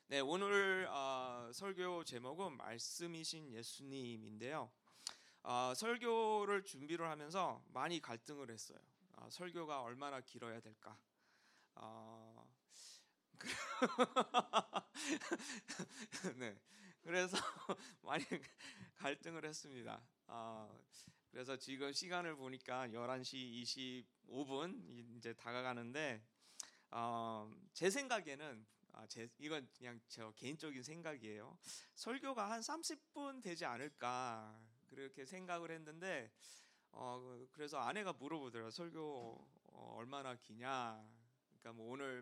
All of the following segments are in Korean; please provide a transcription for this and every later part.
네, 오늘 설교 제목은 말씀이신 예수님인데요. 설교를 준비를 하면서 많이 갈등을 했어요. 설교가 얼마나 길어야 될까? 어, 네, 그래서 많이 갈등을 했습니다. 그래서 지금 시간을 보니까 11시 25분 이제 다가가는데 제 생각에는 이건 그냥 저 개인적인 생각이에요. 설교가 한 30분 되지 않을까 그렇게 생각을 했는데 그래서 아내가 물어보더라고요. 설교 얼마나 기냐? 그러니까 뭐 오늘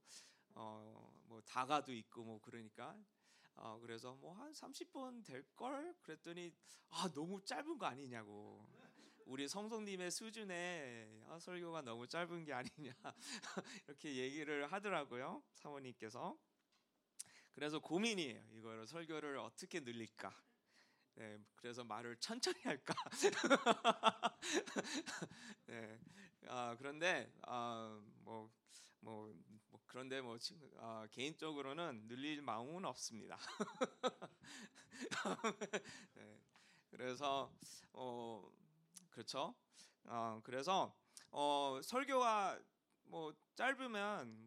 뭐 다가도 있고 뭐 그러니까 그래서 뭐 한 30분 될 걸 그랬더니 너무 짧은 거 아니냐고. 우리 성도님의 수준의 설교가 너무 짧은 게 아니냐 이렇게 얘기를 하더라고요, 사모님께서. 그래서 고민이에요. 이거를 설교를 어떻게 늘릴까? 네, 그래서 말을 천천히 할까? 네, 그런데 그런데 개인적으로는 늘릴 마음은 없습니다. 네, 그래서 그렇죠. 그래서 설교가 뭐 짧으면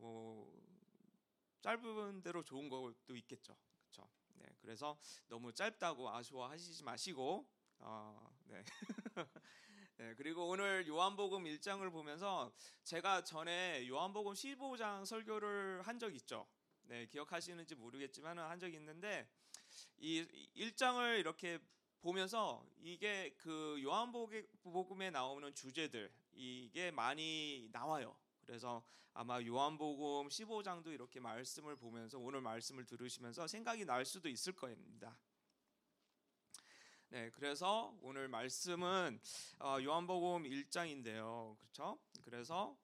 짧은 대로 좋은 것도 있겠죠. 그렇죠. 네, 그래서 너무 짧다고 아쉬워하시지 마시고 네. 네, 그리고 오늘 요한복음 1장을 보면서 제가 전에 요한복음 15장 설교를 한 적 있죠. 네, 기억하시는지 모르겠지만 한 적이 있는데 이 1장을 이렇게 보면서 이게 그 요한복음에 나오는 주제들 이게 많이 나와요. 그래서 아마 요한복음 15장도 이렇게 말씀을 보면서 오늘 말씀을 들으시면서 생각이 날 수도 있을 겁니다. 네, 그래서 오늘 말씀은 요한복음 1장인데요. 그렇죠? 그래서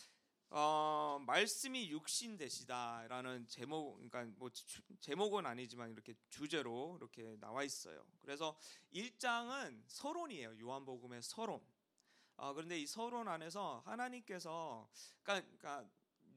말씀이 육신 되시다라는 제목, 그러니까 제목은 아니지만 이렇게 주제로 이렇게 나와 있어요. 그래서 1장은 서론이에요. 요한복음의 서론. 그런데 이 서론 안에서 하나님께서 그러니까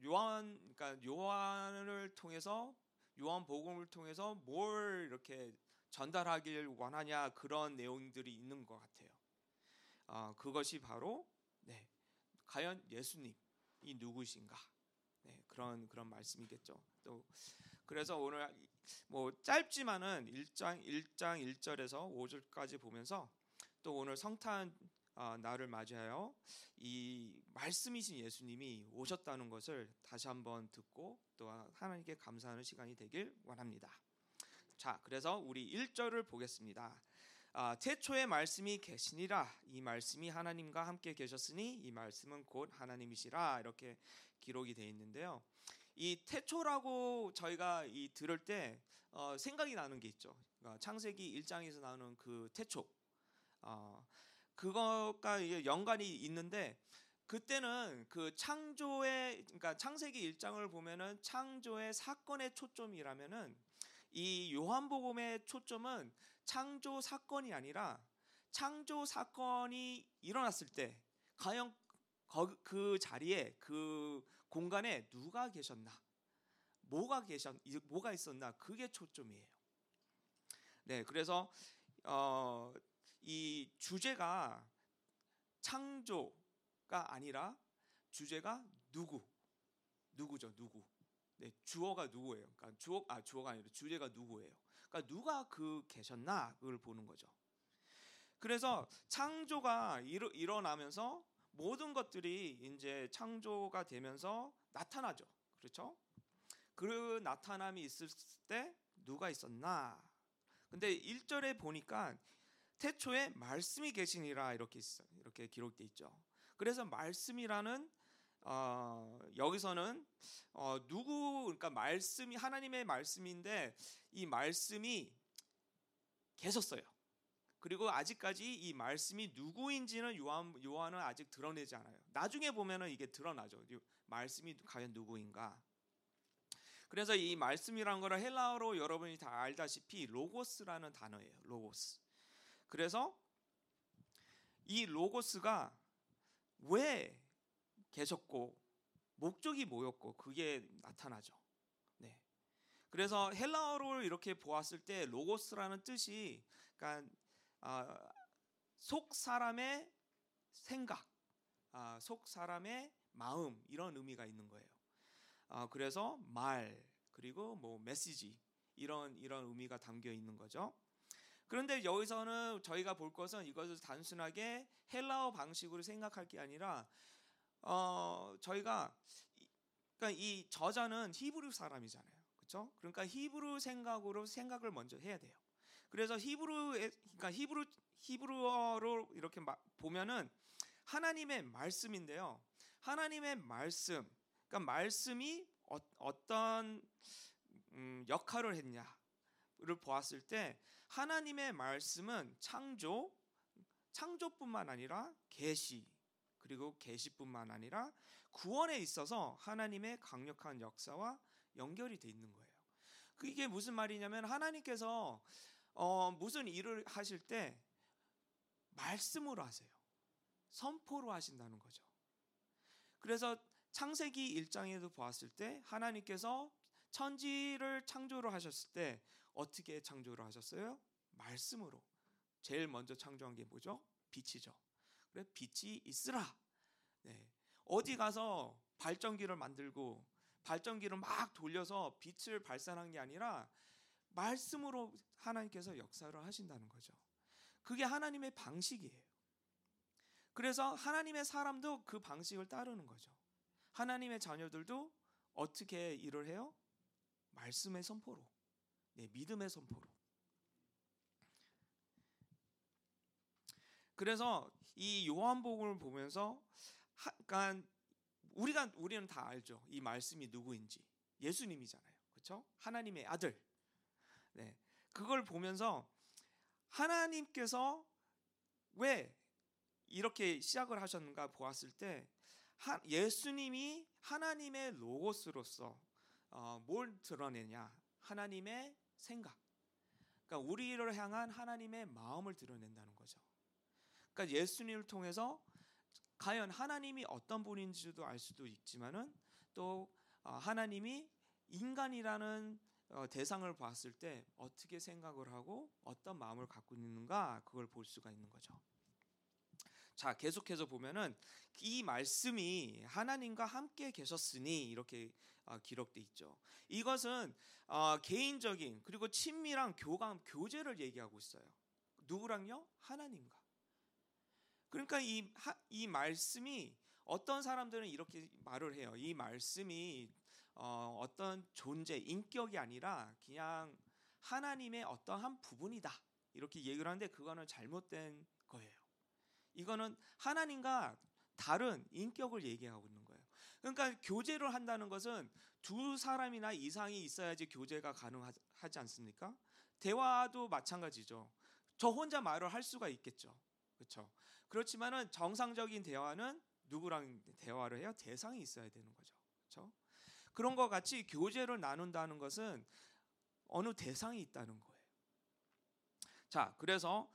요한을 통해서 요한복음을 통해서 뭘 이렇게 전달하길 원하냐 그런 내용들이 있는 것 같아요. 그것이 바로 네, 과연 예수님이 누구신가? 네, 그런 말씀이겠죠. 또 그래서 오늘 뭐 짧지만은 1장 1절에서 5절까지 보면서 또 오늘 성탄 날을 맞이하여 이 말씀이신 예수님이 오셨다는 것을 다시 한번 듣고 또 하나님께 감사하는 시간이 되길 원합니다. 자, 그래서 우리 1절을 보겠습니다. 태초에 말씀이 계시니라. 이 말씀이 하나님과 함께 계셨으니 이 말씀은 곧 하나님이시라. 이렇게 기록이 되어 있는데요. 이 태초라고 저희가 들을 때 생각이 나는 게 있죠. 창세기 1장에서 나오는 그 태초. 그것과 이게 연관이 있는데 그때는 그 그러니까 창세기 1장을 보면은 창조의 사건의 초점이라면은 이 요한복음의 초점은 창조 사건이 아니라 창조 사건이 일어났을 때 과연 그 자리에 그 공간에 누가 계셨나, 뭐가 있었나, 그게 초점이에요. 네, 그래서 이 주제가 창조가 아니라 주제가 누구죠, 누구. 네, 주어가 누구예요? 그러니까 주어가 아니라 주제가 누구예요? 그러니까 누가 계셨나 그걸 보는 거죠. 그래서 창조가 일어나면서 모든 것들이 이제 창조가 되면서 나타나죠. 그렇죠? 그 나타남이 있을 때 누가 있었나? 근데 1절에 보니까 태초에 말씀이 계시니라 이렇게 있어요. 이렇게 기록돼 있죠. 그래서 말씀이라는 여기서는 그러니까 말씀이 하나님의 말씀인데 이 말씀이 계셨어요. 그리고 아직까지 이 말씀이 누구인지는 요한은 아직 드러내지 않아요. 나중에 보면은 이게 드러나죠. 말씀이 과연 누구인가? 그래서 이 말씀이란 거를 헬라어로 여러분이 다 알다시피 로고스라는 단어예요. 로고스. 그래서 이 로고스가 왜 계셨고 목적이 뭐였고 그게 나타나죠. 네. 그래서 헬라어로 이렇게 보았을 때 로고스라는 뜻이 그러니까 속 사람의 생각, 속 사람의 마음 이런 의미가 있는 거예요. 그래서 말 그리고 뭐 메시지 이런 의미가 담겨 있는 거죠. 그런데 여기서는 저희가 볼 것은 이것을 단순하게 헬라어 방식으로 생각할 게 아니라 저희가 그러니까 이 저자는 히브리 사람이잖아요, 그렇죠? 그러니까 히브리 생각을 먼저 해야 돼요. 그래서 그러니까 히브리어로 이렇게 보면은 하나님의 말씀인데요. 하나님의 말씀, 그러니까 말씀이 어떤 역할을 했냐를 보았을 때 하나님의 말씀은 창조뿐만 아니라 계시 그리고 계시뿐만 아니라 구원에 있어서 하나님의 강력한 역사와 연결이 돼 있는 거예요. 그게 무슨 말이냐면 하나님께서 무슨 일을 하실 때 말씀으로 하세요. 선포로 하신다는 거죠. 그래서 창세기 1장에도 보았을 때 하나님께서 천지를 창조를 하셨을 때 어떻게 창조를 하셨어요? 말씀으로. 제일 먼저 창조한 게 뭐죠? 빛이죠. 그래 빛이 있으라. 네. 어디 가서 발전기를 만들고 발전기를 막 돌려서 빛을 발산한 게 아니라 말씀으로 하나님께서 역사를 하신다는 거죠. 그게 하나님의 방식이에요. 그래서 하나님의 사람도 그 방식을 따르는 거죠. 하나님의 자녀들도 어떻게 일을 해요? 말씀의 선포로, 믿음의 선포로. 그래서 이 요한복음을 보면서 그러니까 우리는 다 알죠. 이 말씀이 누구인지. 예수님이잖아요. 그렇죠? 하나님의 아들. 네. 그걸 보면서 하나님께서 왜 이렇게 시작을 하셨는가 보았을 때 예수님이 하나님의 로고스로서 뭘 드러내냐? 하나님의 생각. 그러니까 우리를 향한 하나님의 마음을 드러낸다는 거죠. 그러니까 예수님을 통해서 과연 하나님이 어떤 분인지도 알 수도 있지만은 또 하나님이 인간이라는 대상을 봤을 때 어떻게 생각을 하고 어떤 마음을 갖고 있는가 그걸 볼 수가 있는 거죠. 자, 계속해서 보면은 이 말씀이 하나님과 함께 계셨으니 이렇게 기록돼 있죠. 이것은 개인적인 그리고 친밀한 교제를 얘기하고 있어요. 누구랑요? 하나님과. 그러니까 이 말씀이 어떤 사람들은 이렇게 말을 해요. 이 말씀이 어떤 존재, 인격이 아니라 그냥 하나님의 어떤 한 부분이다. 이렇게 얘기를 하는데 그거는 잘못된 거예요. 이거는 하나님과 다른 인격을 얘기하고 있는 거예요. 그러니까 교제를 한다는 것은 두 사람이나 이상이 있어야지 교제가 가능하지 않습니까? 대화도 마찬가지죠. 저 혼자 말을 할 수가 있겠죠. 그렇죠? 그렇지만은 정상적인 대화는 누구랑 대화를 해요? 대상이 있어야 되는 거죠. 그렇죠? 그런 것 같이 교제를 나눈다는 것은 어느 대상이 있다는 거예요. 자, 그래서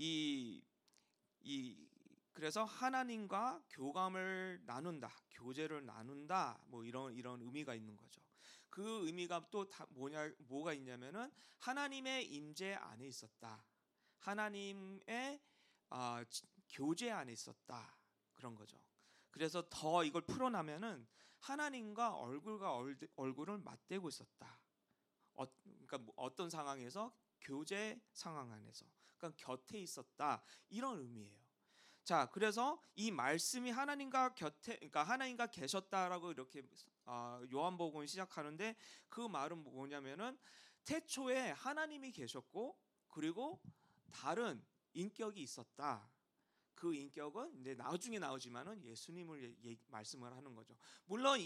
그래서 하나님과 교감을 나눈다, 교제를 나눈다, 뭐 이런 의미가 있는 거죠. 그 의미가 또 뭐가 있냐면은 하나님의 임재 안에 있었다, 하나님의 교제 안에 있었다 그런 거죠. 그래서 더 이걸 풀어나면은 하나님과 얼굴을 맞대고 있었다. 그러니까 어떤 상황에서 교제 상황 안에서, 그러니까 곁에 있었다 이런 의미예요. 자, 그래서 이 말씀이 하나님과 곁에, 그러니까 하나님과 계셨다라고 이렇게 요한복음을 시작하는데 그 말은 뭐냐면은 태초에 하나님이 계셨고 그리고 다른 인격이 있었다. 그 인격은 이제 나중에 나오지만은 예수님을 말씀을 하는 거죠. 물론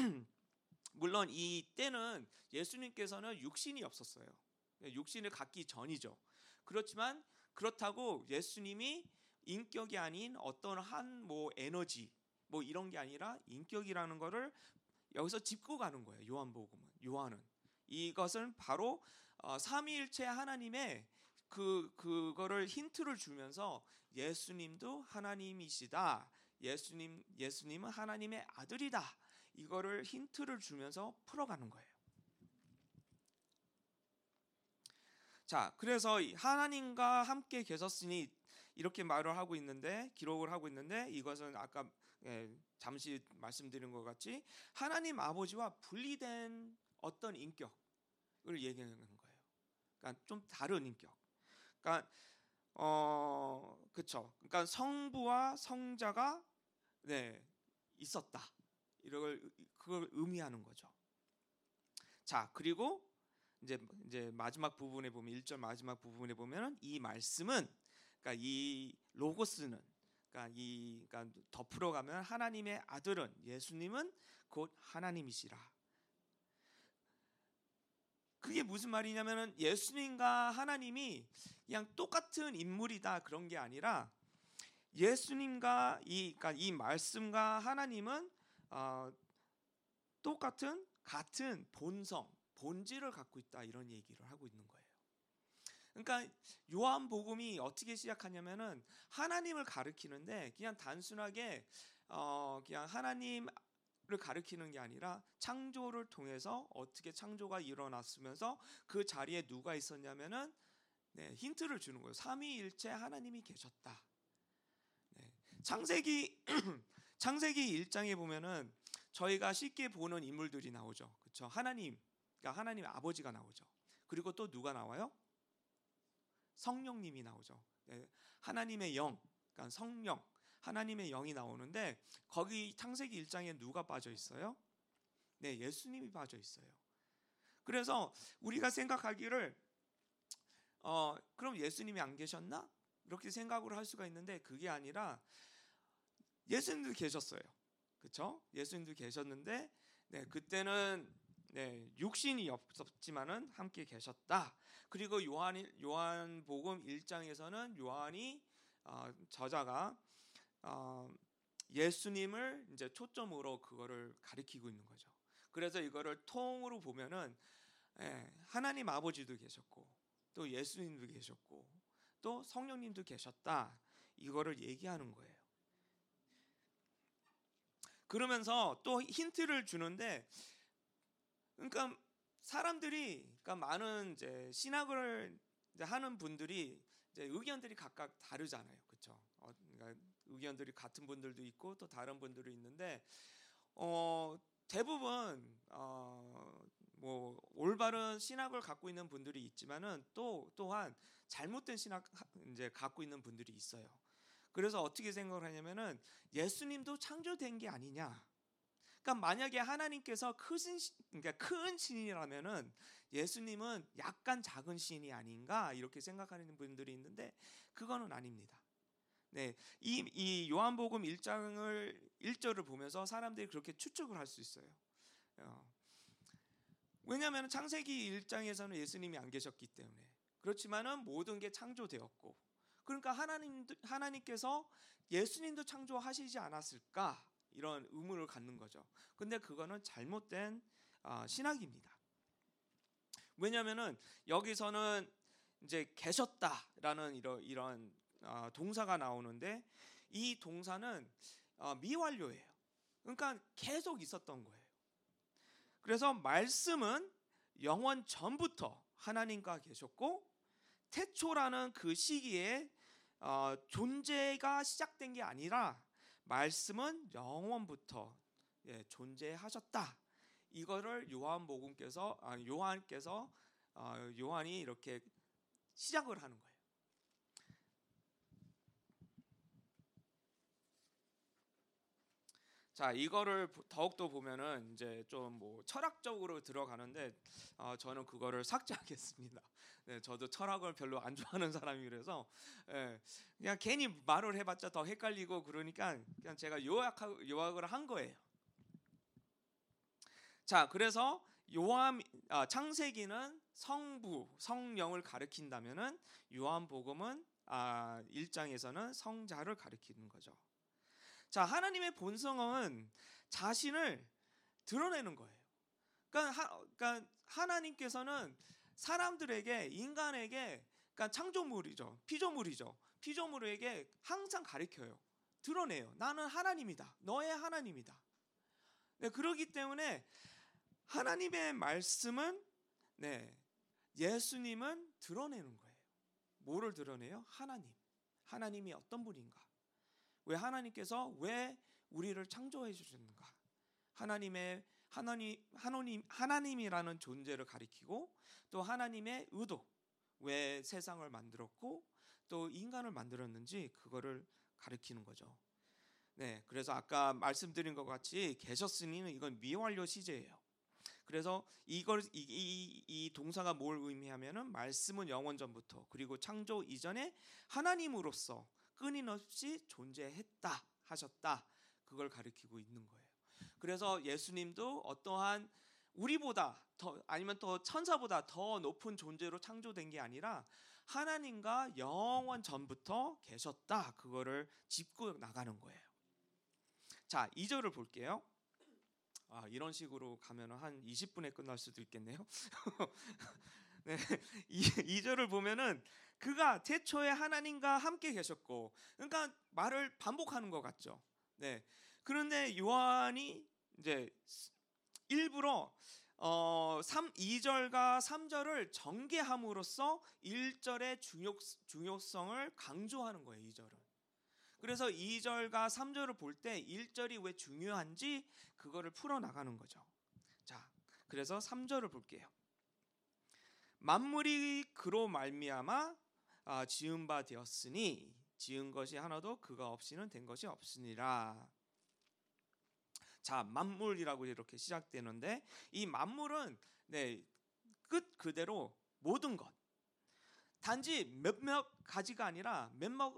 이 때는 예수님께서는 육신이 없었어요. 육신을 갖기 전이죠. 그렇지만 그렇다고 예수님이 인격이 아닌 어떤 한 뭐 에너지 뭐 이런 게 아니라 인격이라는 거를 여기서 짚고 가는 거예요. 요한은 이것은 바로 삼위일체 하나님의 그거를 힌트를 주면서 예수님도 하나님이시다. 예수님은 하나님의 아들이다. 이거를 힌트를 주면서 풀어가는 거예요. 자, 그래서 하나님과 함께 계셨으니 이렇게 말을 하고 있는데, 기록을 하고 있는데, 이것은 아까 잠시 말씀드린 것 같이 하나님 아버지와 분리된 어떤 인격을 얘기하는 거예요. 그러니까 좀 다른 인격. 그러니까 그렇죠. 그러니까 성부와 성자가 있었다. 그걸 의미하는 거죠. 자, 그리고 이제 마지막 부분에 보면 1절 마지막 부분에 보면은 이 말씀은, 그러니까 이 로고스는, 그러니까 덮으러 가면 하나님의 아들은, 예수님은 곧 하나님이시라. 그게 무슨 말이냐면은 예수님과 하나님이 그냥 똑같은 인물이다 그런 게 아니라, 예수님과 그러니까 이 말씀과 하나님은 같은 본질을 갖고 있다, 이런 얘기를 하고 있는 거예요. 그러니까 요한복음이 어떻게 시작하냐면은 하나님을 가리키는데, 그냥 단순하게 그냥 하나님을 가리키는 게 아니라 창조를 통해서 어떻게 창조가 일어났으면서 그 자리에 누가 있었냐면은 힌트를 주는 거예요. 삼위일체 하나님이 계셨다. 창세기 1장에 보면은 저희가 쉽게 보는 인물들이 나오죠. 그렇죠? 그러니까 하나님 아버지가 나오죠. 그리고 또 누가 나와요? 성령님이 나오죠. 하나님의 영, 그러니까 성령, 하나님의 영이 나오는데, 거기 창세기 1장에 누가 빠져 있어요? 예수님이 빠져 있어요. 그래서 우리가 생각하기를 그럼 예수님이 안 계셨나? 이렇게 생각을 할 수가 있는데, 그게 아니라 예수님도 계셨어요. 그렇죠? 예수님도 계셨는데 그때는 육신이 없었지만은 함께 계셨다. 그리고 요한복음 1장에서는 요한이 저자가 예수님을 이제 초점으로 그거를 가리키고 있는 거죠. 그래서 이거를 통으로 보면은 하나님 아버지도 계셨고, 또 예수님도 계셨고, 또 성령님도 계셨다, 이거를 얘기하는 거예요. 그러면서 또 힌트를 주는데, 그러니까 사람들이, 그러니까 많은 이제 신학을 이제 하는 분들이 이제 의견들이 각각 다르잖아요, 그렇죠? 그러니까 의견들이 같은 분들도 있고 또 다른 분들이 있는데, 대부분 뭐 올바른 신학을 갖고 있는 분들이 있지만은 또한 잘못된 신학 이제 갖고 있는 분들이 있어요. 그래서 어떻게 생각을 하냐면은 예수님도 창조된 게 아니냐. 그러니까 만약에 하나님께서 그러니까 큰 신이라면은 예수님은 약간 작은 신이 아닌가, 이렇게 생각하는 분들이 있는데, 그거는 아닙니다. 이 요한복음 1절을 보면서 사람들이 그렇게 추측을 할 수 있어요. 왜냐하면 창세기 1장에서는 예수님이 안 계셨기 때문에. 그렇지만은 모든 게 창조되었고, 그러니까 하나님께서 예수님도 창조하시지 않았을까, 이런 의문을 갖는 거죠. 근데 그거는 잘못된 신학입니다. 왜냐하면은 여기서는 이제 계셨다라는 이런 동사가 나오는데, 이 동사는 미완료예요. 그러니까 계속 있었던 거예요. 그래서 말씀은 영원 전부터 하나님과 계셨고, 태초라는 그 시기에 존재가 시작된 게 아니라 말씀은 영원부터 존재하셨다. 이거를 요한이 이렇게 시작을 하는 거예요. 자, 이거를 더욱더 보면은 이제 좀 뭐 철학적으로 들어가는데, 저는 그거를 삭제하겠습니다. 저도 철학을 별로 안 좋아하는 사람이라서 그냥 괜히 말을 해봤자 더 헷갈리고, 그러니까 그냥 제가 요약을 한 거예요. 자, 그래서 창세기는 성부, 성령을 가리킨다면은 요한복음은 1장에서는 성자를 가리키는 거죠. 자, 하나님의 본성은 자신을 드러내는 거예요. 그러니까 하나님께서는 사람들에게, 인간에게, 그러니까 창조물이죠, 피조물에게 항상 가리켜요. 드러내요. 나는 하나님이다. 너의 하나님이다. 그렇기 때문에 하나님의 말씀은 예수님은 드러내는 거예요. 뭐를 드러내요? 하나님이 어떤 분인가? 왜 하나님께서 우리를 창조해 주셨는가? 하나님이라는 존재를 가리키고, 또 하나님의 의도, 왜 세상을 만들었고 또 인간을 만들었는지 그거를 가리키는 거죠. 네, 그래서 아까 말씀드린 것 같이 계셨으니는 이건 미완료 시제예요. 그래서 이 동사가 뭘 의미하면은 말씀은 영원 전부터, 그리고 창조 이전에 하나님으로서 끊임없이 존재했다 하셨다, 그걸 가리키고 있는 거예요. 그래서 예수님도 어떠한 우리보다 아니면 또 천사보다 더 높은 존재로 창조된 게 아니라 하나님과 영원 전부터 계셨다, 그거를 짚고 나가는 거예요. 자, 2절을 볼게요. 이런 식으로 가면 한 20분에 끝날 수도 있겠네요. 네, 2절을 보면은 그가 태초에 하나님과 함께 계셨고, 그러니까 말을 반복하는 것 같죠. 네. 그런데 요한이 이제 일부러 2절과 3절을 전개함으로써 1절의 중요성을 강조하는 거예요. 2절은. 그래서 2절과 3절을 볼 때 1절이 왜 중요한지 그거를 풀어나가는 거죠. 자, 그래서 3절을 볼게요. 만물이 그로 말미암아 지은 바 되었으니 지은 것이 하나도 그가 없이는 된 것이 없으니라. 자, 만물이라고 이렇게 시작되는데, 이 만물은 끝 그대로 모든 것, 단지 몇몇 가지가 아니라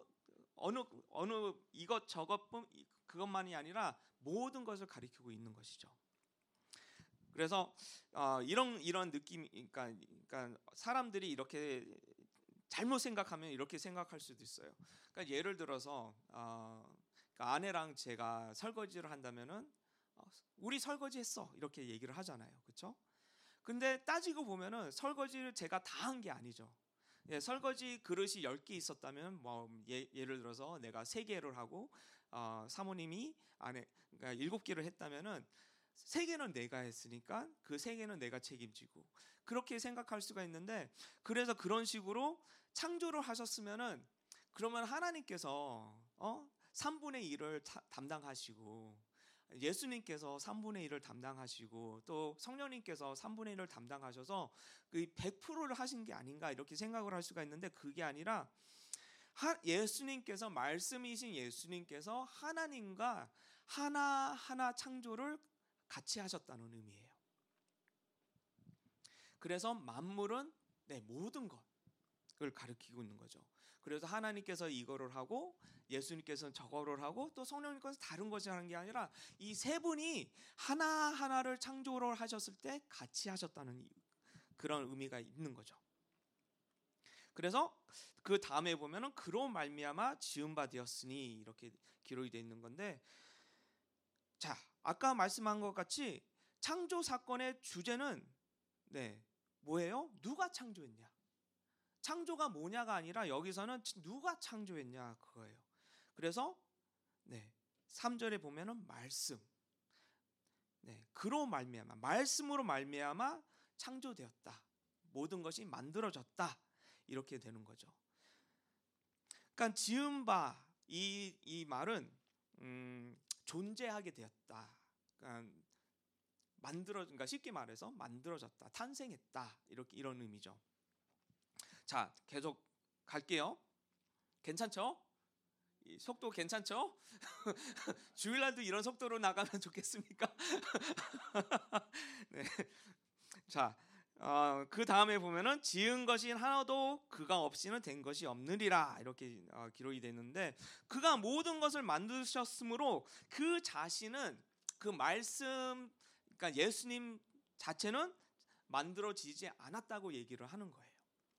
어느 이것저것 그것만이 아니라 모든 것을 가리키고 있는 것이죠. 그래서 이런 느낌, 그러니까 사람들이 이렇게 잘못 생각하면 이렇게 생각할 수도 있어요. 그러니까 예를 들어서 그러니까 아내랑 제가 설거지를 한다면은 우리 설거지했어 이렇게 얘기를 하잖아요, 그렇죠? 근데 따지고 보면은 설거지를 제가 다 한 게 아니죠. 설거지 그릇이 10개 있었다면 예를 들어서 내가 3개를 하고 사모님이 그러니까 7개를 했다면은 3개는 내가 했으니까 그 3개는 내가 책임지고, 그렇게 생각할 수가 있는데, 그래서 그런 식으로 창조를 하셨으면은 그러면 하나님께서 3분의 1을 담당하시고, 예수님께서 3분의 1을 담당하시고, 또 성령님께서 3분의 1을 담당하셔서 그 100%를 하신 게 아닌가 이렇게 생각을 할 수가 있는데, 그게 아니라 예수님께서, 말씀이신 예수님께서 하나님과 하나하나 창조를 같이 하셨다는 의미예요. 그래서 만물은 모든 것을 가리키고 있는 거죠. 그래서 하나님께서 이거를 하고 예수님께서는 저거를 하고 또 성령님께서 다른 것을 하는 게 아니라 이 세 분이 하나하나를 창조를 하셨을 때 같이 하셨다는 그런 의미가 있는 거죠. 그래서 그 다음에 보면은 그로 말미암아 지은 바 되었으니 이렇게 기록이 되어 있는 건데, 자, 아까 말씀한 것 같이 창조 사건의 주제는 뭐예요? 누가 창조했냐? 창조가 뭐냐가 아니라 여기서는 누가 창조했냐 그거예요. 그래서 3절에 보면은 말씀, 그로 말미암아, 말씀으로 말미암아 창조되었다, 모든 것이 만들어졌다, 이렇게 되는 거죠. 그러니까 지은 바, 이 말은 존재하게 되었다, 그러니까 쉽게 말해서 만들어졌다, 탄생했다, 이런 의미죠. 자, 계속 갈게요. 괜찮죠? 이 속도 괜찮죠? 주일날도 이런 속도로 나가면 좋겠습니까? 네. 자, 그 다음에 보면은 지은 것이 하나도 그가 없이는 된 것이 없느니라, 이렇게 기록이 됐는데, 그가 모든 것을 만드셨으므로 그 자신은, 그 말씀, 그러니까 예수님 자체는 만들어지지 않았다고 얘기를 하는 거예요.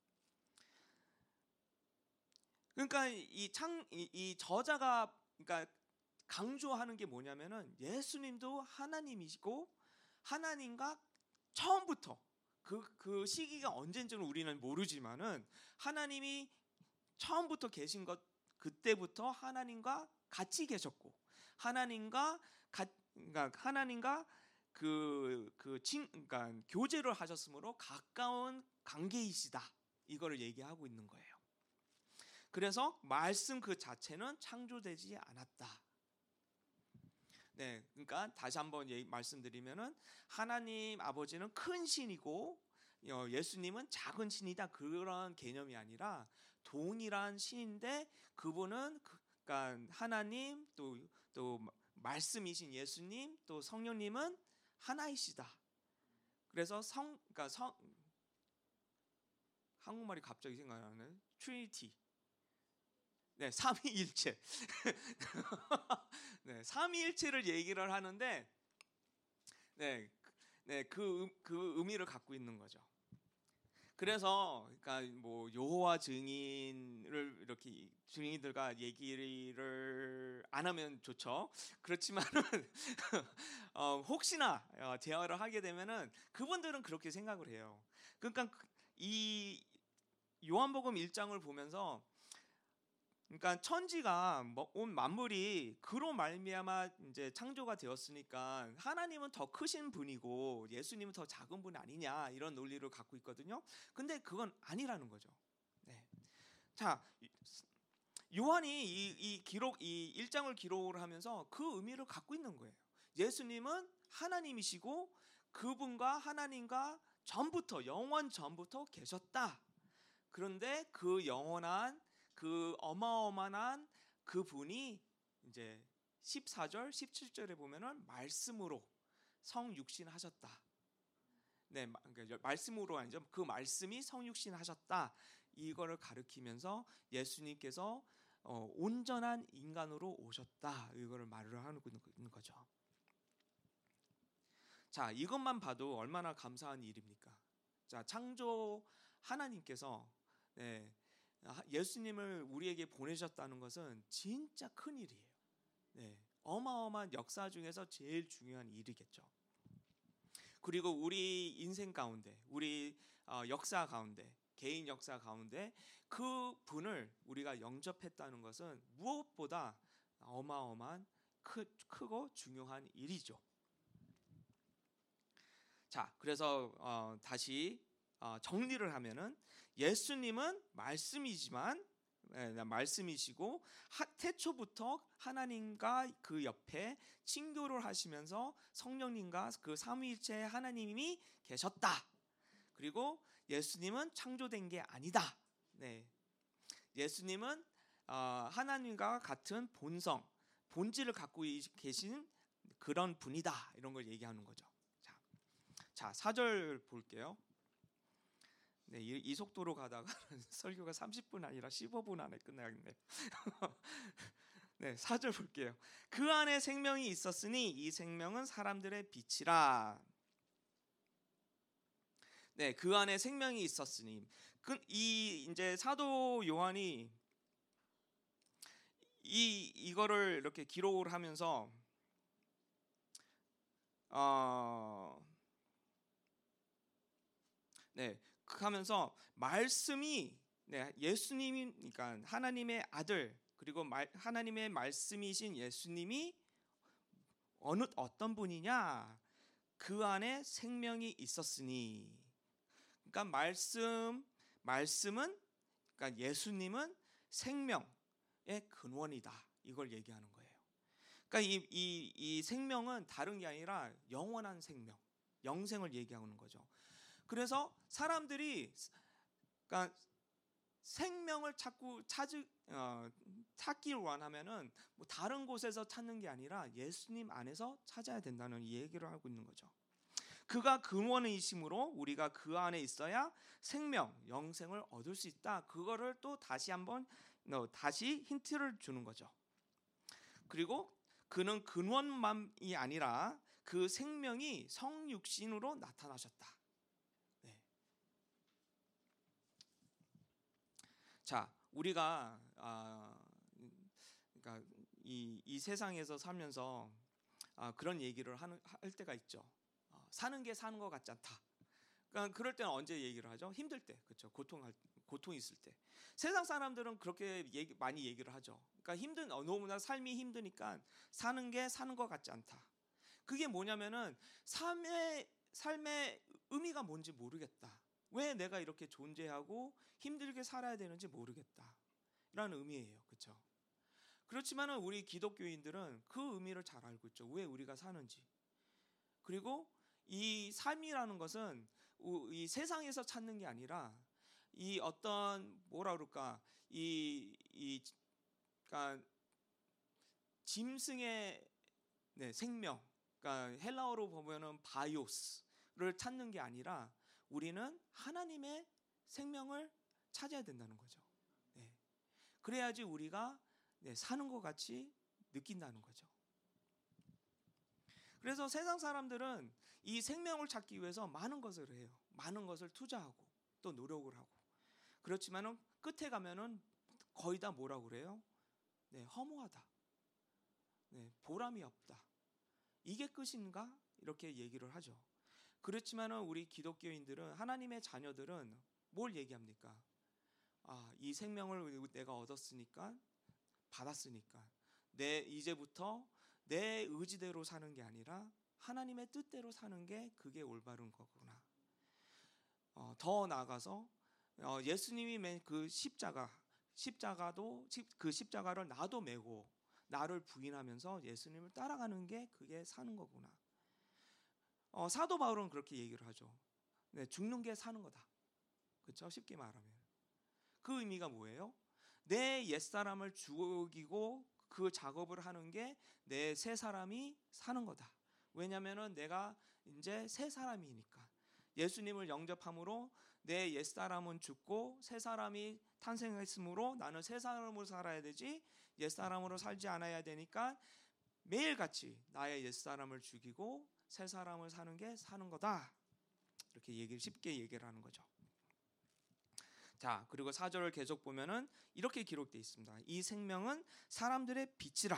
그러니까 이 저자가 그러니까 강조하는 게 뭐냐면은 예수님도 하나님이시고, 하나님과 처음부터 그 시기가 언젠지는 우리는 모르지만은 하나님이 처음부터 계신 것, 그때부터 하나님과 같이 계셨고, 그러니까 하나님과 그러니까 교제를 하셨으므로 가까운 관계이시다. 이거를 얘기하고 있는 거예요. 그래서 말씀 그 자체는 창조되지 않았다. 네, 그러니까 다시 한번 말씀드리면은 하나님 아버지는 큰 신이고 예수님은 작은 신이다, 그런 개념이 아니라 동일한 신인데 그분은 그러니까 하나님 또 말씀이신 예수님 또 성령님은 하나이시다. 그래서 그러니까 한국말이 갑자기 생각나네. 트리니티. 네, 삼위일체. 네, 삼위일체를 얘기를 하는데, 그 의미를 갖고 있는 거죠. 그래서 그러니까 뭐 여호와 증인을 이렇게 증인들과 얘기를 안 하면 좋죠. 그렇지만은 혹시나 대화를 하게 되면은 그분들은 그렇게 생각을 해요. 그러니까 이 요한복음 1장을 보면서, 그러니까 천지가 온 만물이 그로 말미암아 이제 창조가 되었으니까 하나님은 더 크신 분이고 예수님은 더 작은 분 아니냐, 이런 논리를 갖고 있거든요. 근데 그건 아니라는 거죠. 네. 자, 요한이 이 1장을 기록을 하면서 그 의미를 갖고 있는 거예요. 예수님은 하나님이시고 그분과 하나님과 전부터, 영원 전부터 계셨다. 그런데 그 영원한 그 어마어마한 그 분이 이제 14절, 17절에 보면은 말씀으로 성육신 하셨다. 네, 그러니까 말씀으로 아니죠. 그 말씀이 성육신 하셨다. 이거를 가리키면서 예수님께서 온전한 인간으로 오셨다. 이거를 말을 하고 있는 거죠. 자, 이것만 봐도 얼마나 감사한 일입니까? 자, 창조 하나님께서 예수님을 우리에게 보내셨다는 것은 진짜 큰 일이에요. 네, 어마어마한 역사 중에서 제일 중요한 일이겠죠. 그리고 우리 인생 가운데, 우리 역사 가운데, 개인 역사 가운데 그 분을 우리가 영접했다는 것은 무엇보다 어마어마한 크고 중요한 일이죠. 자, 그래서 다시 정리를 하면은 예수님은 말씀이지만 말씀이시고 태초부터 하나님과 그 옆에 친교를 하시면서 성령님과 그 삼위일체 하나님이 계셨다. 그리고 예수님은 창조된 게 아니다. 네, 예수님은 하나님과 같은 본질을 갖고 계신 그런 분이다. 이런 걸 얘기하는 거죠. 자, 4절 볼게요. 네, 이 속도로 가다가 설교가 30분 아니라 15분 안에 끝나겠네요. 네, 4절 볼게요. 그 안에 생명이 있었으니 이 생명은 사람들의 빛이라. 네, 그 안에 생명이 있었으니 이 이제 사도 요한이 이거를 이렇게 기록을 하면서 하면서 말씀이 예수님이, 그러니까 하나님의 아들, 그리고 하나님의 말씀이신 예수님이 어떤 분이냐? 그 안에 생명이 있었으니. 그러니까 말씀은 그러니까 예수님은 생명의 근원이다. 이걸 얘기하는 거예요. 그러니까 이 생명은 다른 게 아니라 영원한 생명, 영생을 얘기하는 거죠. 그래서 사람들이 그러니까 생명을 찾기를 원하면은 뭐 다른 곳에서 찾는 게 아니라 예수님 안에서 찾아야 된다는 얘기를 하고 있는 거죠. 그가 근원이심으로 우리가 그 안에 있어야 생명, 영생을 얻을 수 있다. 그거를 또 다시 한번 다시 힌트를 주는 거죠. 그리고 그는 근원만이 아니라 그 생명이 성육신으로 나타나셨다. 자, 우리가 그러니까 이 세상에서 살면서 그런 얘기를 할 때가 있죠. 사는 게 사는 것 같지 않다. 그러니까 그럴 때는 언제 얘기를 하죠? 힘들 때, 그렇죠? 고통 있을 때. 세상 사람들은 그렇게 많이 얘기를 하죠. 그러니까 너무나 삶이 힘드니까 사는 게 사는 것 같지 않다. 그게 뭐냐면은 삶의 의미가 뭔지 모르겠다. 왜 내가 이렇게 존재하고 힘들게 살아야 되는지 모르겠다. 라는 의미예요. 그렇죠? 그렇지만은 우리 기독교인들은 그 의미를 잘 알고 있죠. 왜 우리가 사는지. 그리고 이 삶이라는 것은 이 세상에서 찾는 게 아니라 이 어떤 뭐라 그럴까 그러니까 짐승의 생명, 그러니까 헬라어로 보면은 바이오스를 찾는 게 아니라 우리는 하나님의 생명을 찾아야 된다는 거죠. 네. 그래야지 우리가 사는 것 같이 느낀다는 거죠. 그래서 세상 사람들은 이 생명을 찾기 위해서 많은 것을 해요. 많은 것을 투자하고 또 노력을 하고. 그렇지만은 끝에 가면은 거의 다 뭐라고 그래요? 허무하다. 보람이 없다. 이게 끝인가? 이렇게 얘기를 하죠. 그렇지만은 우리 기독교인들은, 하나님의 자녀들은 뭘 얘기합니까? 이 생명을 내가 얻었으니까, 받았으니까 이제부터 내 의지대로 사는 게 아니라 하나님의 뜻대로 사는 게 그게 올바른 거구나. 더 나아가서 예수님이 맨 그 십자가도 그 십자가를 나도 메고 나를 부인하면서 예수님을 따라가는 게 그게 사는 거구나. 사도 바울은 그렇게 얘기를 하죠. 죽는 게 사는 거다. 그렇죠? 쉽게 말하면 그 의미가 뭐예요? 내 옛사람을 죽이고 그 작업을 하는 게 내 새 사람이 사는 거다. 왜냐하면 내가 이제 새 사람이니까. 예수님을 영접함으로 내 옛사람은 죽고 새 사람이 탄생했으므로 나는 새 사람으로 살아야 되지 옛사람으로 살지 않아야 되니까 매일같이 나의 옛사람을 죽이고 새 사람을 사는 게 사는 거다. 이렇게 쉽게 얘기를 하는 거죠. 자, 그리고 4절을 계속 보면은 이렇게 기록되어 있습니다. 이 생명은 사람들의 빛이라.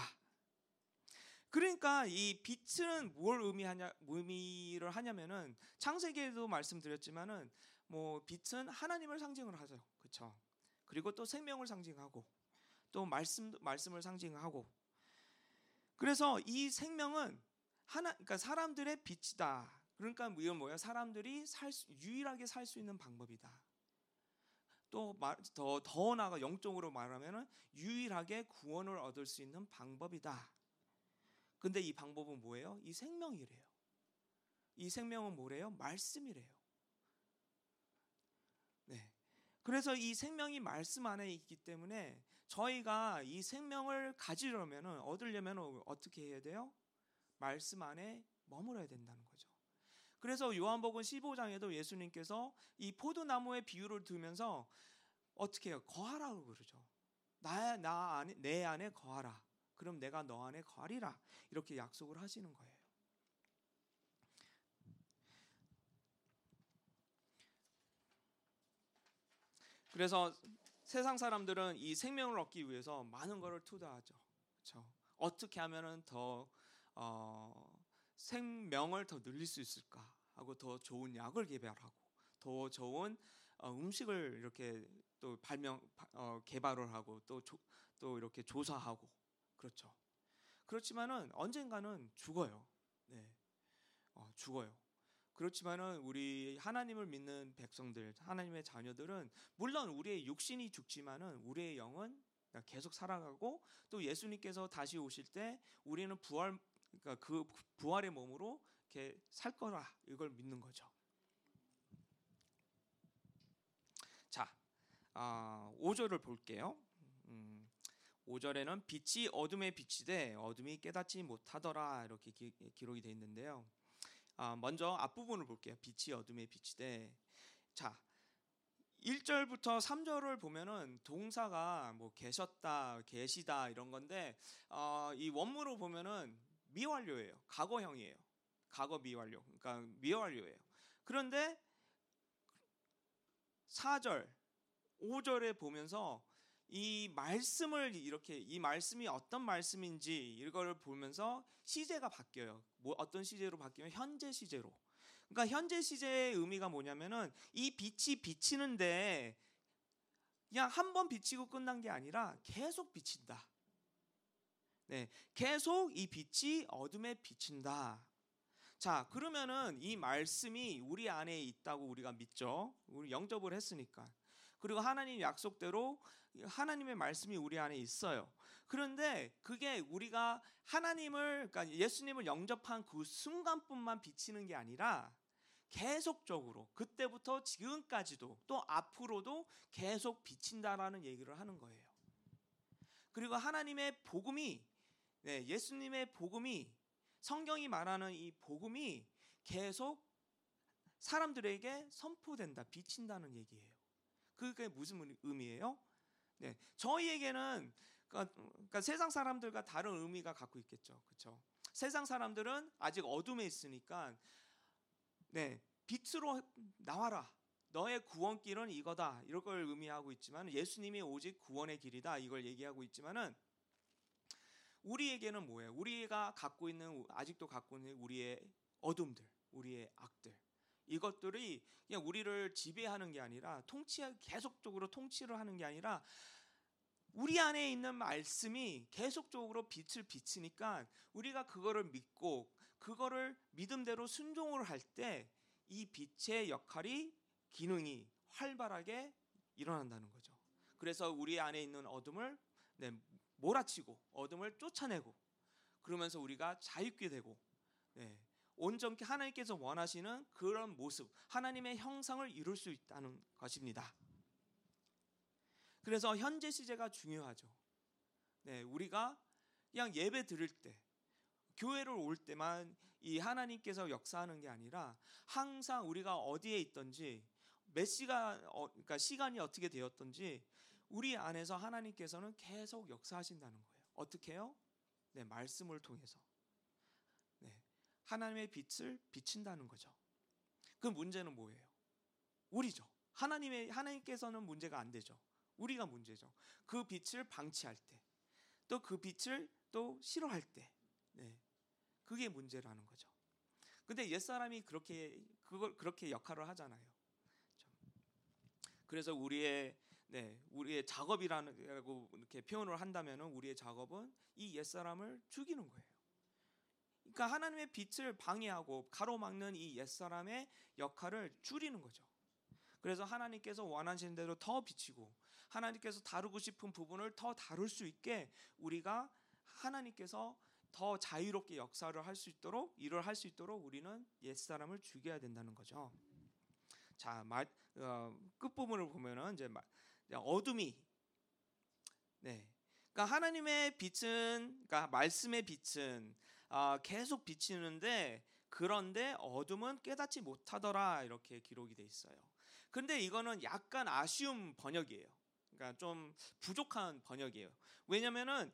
그러니까 이 빛은 뭘 의미를 하냐면은 창세기에도 말씀드렸지만은 빛은 하나님을 상징을 하죠. 그렇죠? 그리고 또 생명을 상징하고 또 말씀을 상징하고. 그래서 이 생명은 그러니까 사람들의 빛이다. 그러니까 이건 뭐야? 사람들이 유일하게 살 수 있는 방법이다. 또 더 나아가 영적으로 말하면은 유일하게 구원을 얻을 수 있는 방법이다. 근데 이 방법은 뭐예요? 이 생명이래요. 이 생명은 뭐래요? 말씀이래요. 네. 그래서 이 생명이 말씀 안에 있기 때문에 저희가 이 생명을 가지려면은 얻으려면 어떻게 해야 돼요? 말씀 안에 머물러야 된다는 거죠. 그래서 요한복음 15장에도 예수님께서 이 포도나무의 비유를 들면서 어떻게 해요? 거하라고 그러죠. 내 안에 거하라. 그럼 내가 너 안에 거하리라. 이렇게 약속을 하시는 거예요. 그래서 세상 사람들은 이 생명을 얻기 위해서 많은 것을 투자하죠. 그렇죠? 어떻게 하면은 더 생명을 더 늘릴 수 있을까 하고 더 좋은 약을 개발하고 더 좋은 음식을 이렇게 또 개발을 하고 또 이렇게 조사하고 그렇죠. 그렇지만은 언젠가는 죽어요. 죽어요. 그렇지만은 우리 하나님을 믿는 백성들, 하나님의 자녀들은 물론 우리의 육신이 죽지만은 우리의 영은 계속 살아가고 또 예수님께서 다시 오실 때 우리는 그러니까 그 부활의 몸으로 이렇게 살 거라 이걸 믿는 거죠. 자, 5절을 볼게요. 5절에는 빛이 어둠에 비치되 어둠이 깨닫지 못하더라 이렇게 기록이 되어 있는데요. 먼저 앞부분을 볼게요. 빛이 어둠에 비치되. 자, 1절부터 3절을 보면은 동사가 계셨다, 계시다 이런 건데 이 원문으로 보면은 미완료예요. 과거형이에요. 과거 미완료. 그러니까 미완료예요. 그런데 4절, 5절에 보면서 이 말씀이 어떤 말씀인지 이거를 보면서 시제가 바뀌어요. 어떤 시제로 바뀌면 현재 시제로. 그러니까 현재 시제의 의미가 뭐냐면은 이 빛이 비치는데 그냥 한 번 비치고 끝난 게 아니라 계속 비친다. 계속 이 빛이 어둠에 비친다. 자, 그러면은 이 말씀이 우리 안에 있다고 우리가 믿죠. 우리 영접을 했으니까. 그리고 하나님 약속대로 하나님의 말씀이 우리 안에 있어요. 그런데 그게 우리가 하나님을, 그러니까 예수님을 영접한 그 순간뿐만 비치는 게 아니라 계속적으로 그때부터 지금까지도 또 앞으로도 계속 비친다라는 얘기를 하는 거예요. 그리고 하나님의 복음이, 예수님의 복음이, 성경이 말하는 이 복음이 계속 사람들에게 선포된다, 비친다는 얘기예요. 그게 무슨 의미예요? 저희에게는 그러니까 세상 사람들과 다른 의미가 갖고 있겠죠, 그렇죠? 세상 사람들은 아직 어둠에 있으니까, 빛으로 나와라. 너의 구원길은 이거다. 이걸 걸 의미하고 있지만 예수님이 오직 구원의 길이다. 이걸 얘기하고 있지만은 우리에게는 뭐예요? 우리가 갖고 있는, 아직도 갖고 있는 우리의 어둠들, 우리의 악들, 이것들이 그냥 우리를 지배하는 게 아니라 계속적으로 통치를 하는 게 아니라 우리 안에 있는 말씀이 계속적으로 빛을 비치니까 우리가 그거를 믿고 그거를 믿음대로 순종을 할 때 이 빛의 역할이, 기능이 활발하게 일어난다는 거죠. 그래서 우리 안에 있는 어둠을 몰아치고 어둠을 쫓아내고 그러면서 우리가 자유케 되고, 온전히 하나님께서 원하시는 그런 모습, 하나님의 형상을 이룰 수 있다는 것입니다. 그래서 현재 시제가 중요하죠. 우리가 그냥 예배 드릴 때, 교회를 올 때만 이 하나님께서 역사하는 게 아니라 항상 우리가 어디에 있든지 몇 시간, 그러니까 시간이 어떻게 되었든지 우리 안에서 하나님께서는 계속 역사하신다는 거예요. 어떻게 해요? 말씀을 통해서 하나님의 빛을 비친다는 거죠. 그 문제는 뭐예요? 우리죠. 하나님께서는 문제가 안 되죠. 우리가 문제죠. 그 빛을 방치할 때, 또 그 빛을 또 싫어할 때, 그게 문제라는 거죠. 근데 옛사람이 그렇게 역할을 하잖아요. 그래서 우리의 작업이라고 이렇게 표현을 한다면은 우리의 작업은 이 옛사람을 죽이는 거예요. 그러니까 하나님의 빛을 방해하고 가로막는 이 옛사람의 역할을 줄이는 거죠. 그래서 하나님께서 원하시는 대로 더 비치고 하나님께서 다루고 싶은 부분을 더 다룰 수 있게 우리가 하나님께서 더 자유롭게 역사를 할 수 있도록, 일을 할 수 있도록 우리는 옛사람을 죽여야 된다는 거죠. 자, 끝부분을 보면은 이제 어둠이, 그러니까 하나님의 빛은, 그러니까 말씀의 빛은 계속 비치는데 그런데 어둠은 깨닫지 못하더라, 이렇게 기록이 돼 있어요. 근데 이거는 약간 아쉬운 번역이에요. 그러니까 좀 부족한 번역이에요. 왜냐면은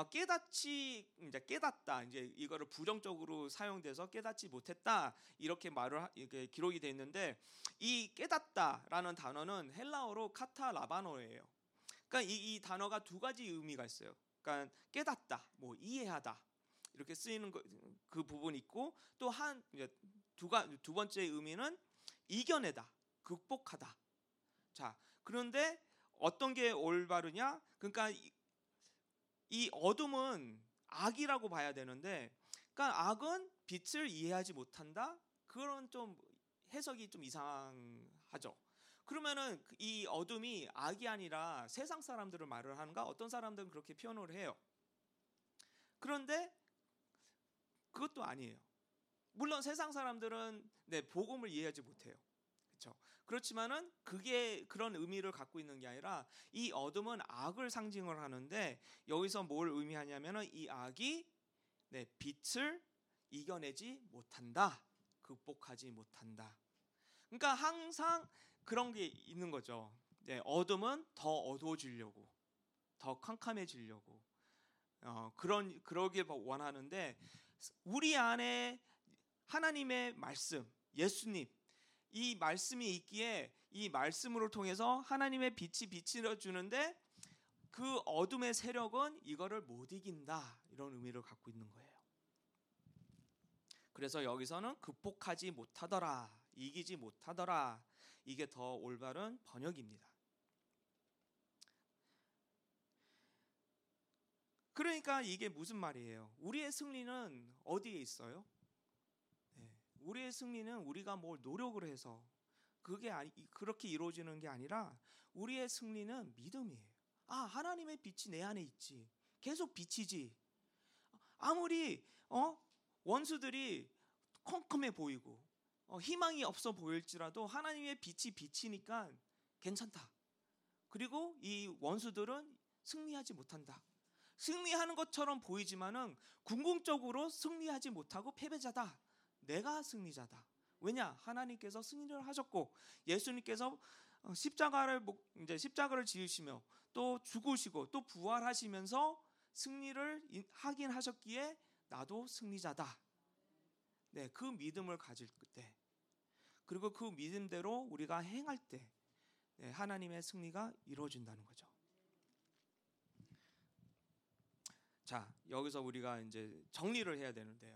깨닫다, 이제 이거를 부정적으로 사용돼서 깨닫지 못했다, 이렇게 이렇게 기록이 돼 있는데, 이 깨닫다라는 단어는 헬라어로 카타라바노예요. 그러니까 이 단어가 두 가지 의미가 있어요. 그러니까 깨닫다, 뭐 이해하다, 이렇게 쓰이는 그 부분이 있고, 또 두 번째 의미는 이겨내다, 극복하다. 자, 그런데 어떤 게 올바르냐? 그러니까 이 어둠은 악이라고 봐야 되는데, 그러니까 악은 빛을 이해하지 못한다. 그런 좀 해석이 좀 이상하죠. 그러면은 이 어둠이 악이 아니라 세상 사람들을 말을 하는가? 어떤 사람들은 그렇게 표현을 해요. 그런데 그것도 아니에요. 물론 세상 사람들은 복음을 이해하지 못해요. 그렇죠? 그렇지만은 그게 그런 의미를 갖고 있는 게 아니라 이 어둠은 악을 상징을 하는데, 여기서 뭘 의미하냐면은 이 악이 빛을 이겨내지 못한다, 극복하지 못한다. 그러니까 항상 그런 게 있는 거죠. 어둠은 더 어두워지려고, 더 캄캄해지려고, 그러길 원하는데, 우리 안에 하나님의 말씀, 예수님, 이 말씀이 있기에 이 말씀으로 통해서 하나님의 빛이 비춰주는데 그 어둠의 세력은 이거를 못 이긴다, 이런 의미를 갖고 있는 거예요. 그래서 여기서는 극복하지 못하더라, 이기지 못하더라, 이게 더 올바른 번역입니다. 그러니까 이게 무슨 말이에요? 우리의 승리는 어디에 있어요? 우리의 승리는 우리가 뭘 노력을 해서 그렇게 이루어지는 게 아니라 우리의 승리는 믿음이에요. 하나님의 빛이 내 안에 있지. 계속 비치지. 아무리 원수들이 컴컴해 보이고 희망이 없어 보일지라도 하나님의 빛이 비치니까 괜찮다. 그리고 이 원수들은 승리하지 못한다. 승리하는 것처럼 보이지만은 궁극적으로 승리하지 못하고 패배자다. 내가 승리자다. 왜냐? 하나님께서 승리를 하셨고 예수님께서 십자가를 지으시며 또 죽으시고 또 부활하시면서 승리를 하긴 하셨기에 나도 승리자다. 네, 그 믿음을 가질 때, 그리고 그 믿음대로 우리가 행할 때 하나님의 승리가 이루어진다는 거죠. 자, 여기서 우리가 이제 정리를 해야 되는데요.